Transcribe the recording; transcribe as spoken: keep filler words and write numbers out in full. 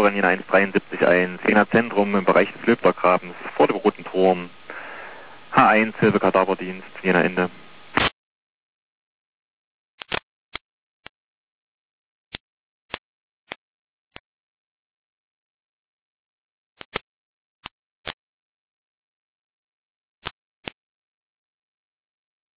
in Jena eins dreiundsiebzig eins, Jena Zentrum im Bereich des Löbdergrabens, vor dem Roten Turm, H eins, Hilfe Kadaverdienst, Jena Ende.